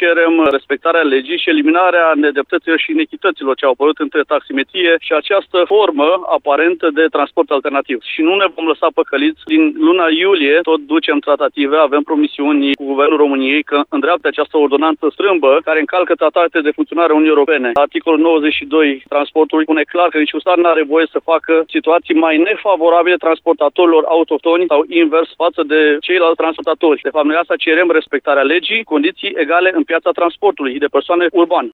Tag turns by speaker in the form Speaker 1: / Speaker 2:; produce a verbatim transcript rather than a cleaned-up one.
Speaker 1: cerem respectarea legii și eliminarea nedreptăților și inechităților ce au apărut între taximetrie și această formă aparentă de transport alternativ. Și nu ne vom lăsa păcăliți. Din luna iulie tot ducem tratative, avem promisiuni cu Guvernul României că îndreaptă această ordonanță strâmbă care încalcă tratate de funcționare a Uniunii Europene. Articolul nouăzeci și doi transportul spune clar că niciun stat nu are voie să facă situații mai nefavorabile transportatorilor autohtoni sau invers față de ceilalți transportatori. De fapt, noi asta cerem respectarea legii, condiții egale în piața transportului de persoane urbane.